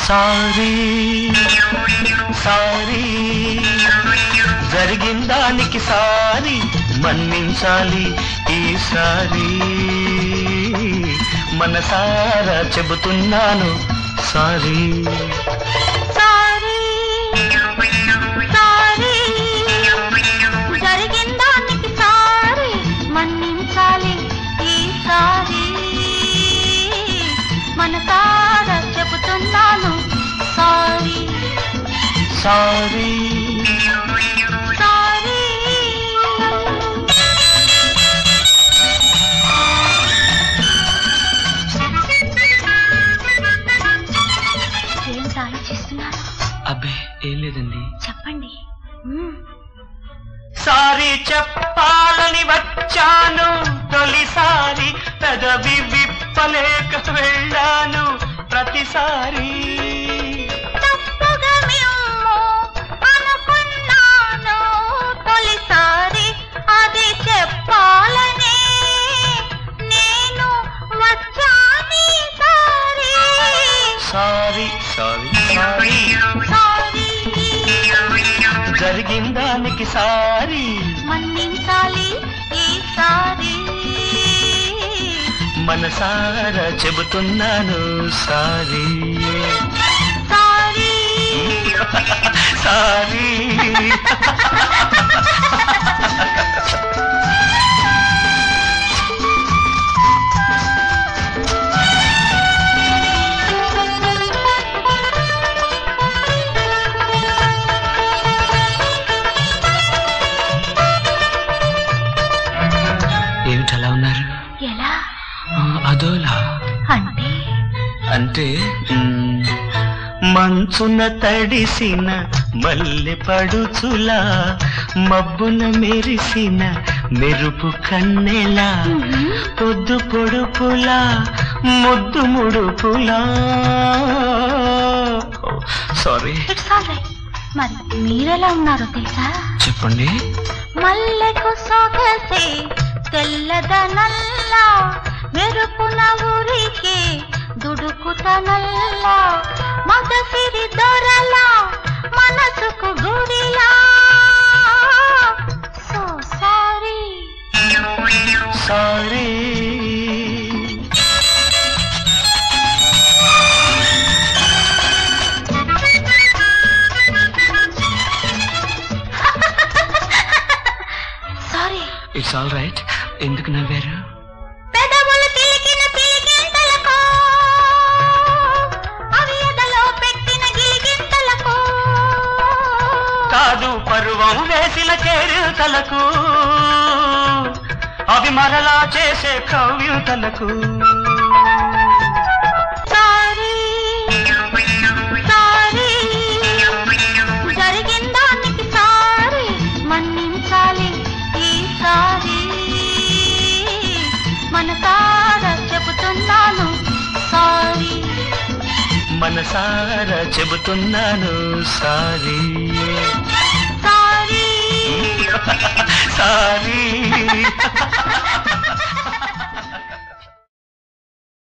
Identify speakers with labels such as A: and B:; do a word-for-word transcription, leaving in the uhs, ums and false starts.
A: Sorry sorry జరిగిన దానికి sorry మన్నించాలి ఈసారి మనసారా చెబుతున్నాను సారీ
B: సారీ సారీ జరిగిన దానికి సారీ మన్నించాలి ఈసారి మనసారా చెబుతున్నాను సారీ
A: సారీ
B: సారీ ఏంటి ఆలోచిస్తున్నారు?
A: అబ్బే ఏం లేదండి.
B: చెప్పండి.
A: సారీ చెప్పాలని వచ్చాను తొలిసారి పెదవి విప్పలేక వెళ్ళాను ప్రతిసారి
B: తప్పుగా మేము అనుకున్నాను తొలిసారి అది చెప్పాలనే నేను వచ్చాను sorry
A: sorry sorry sorry
B: sorry
A: జరిగిన దానికి సారీ
B: మన్నించాలి ఈసారి
A: మనసారా చెబుతున్నాను సారీ
B: సారీ
A: సారీ ఏమిటి అలా ఉన్నారు?
B: ఎలా
A: అదోలా
B: అంటే
A: అంటే మ్, మంచున తడిసిన మల్లె పడుచులా మబ్బున మెరిసిన మెరుపు కన్నెలా పొద్దు పొడుపులా ముద్దు ముడుపులా సారీ
B: ఇట్స్ ఆల్ రైట్. మరి మీరెలా ఉన్నారో తెలుసా?
A: చెప్పండి.
B: మల్లెకు సొగసే తెల్లదనల్లా మెరుపున ఊరికే దుడుకుతనల్లా మగసిరి దొరలా మనసుకు గుడిలా so sorry
A: sorry
B: sorry.
A: It's all right. ఎందుకు నవ్వారు?
B: పెదవులు తిలికిన పిలిగింతలకు అవి ఎదలో పెట్టిన గిలిగింతలకు
A: కాదు పరువం వేసిన చేరుతలకు అవి మరలా చేసే కవ్యూతలకు
B: సారీ సారీ జరిగిన దానికి సారీ మన్నించాలి ఈసారి మనసారా చెబుతున్నాను సారీ
A: మనసారా చెబుతున్నాను సారీ
B: సారీ
A: సారీ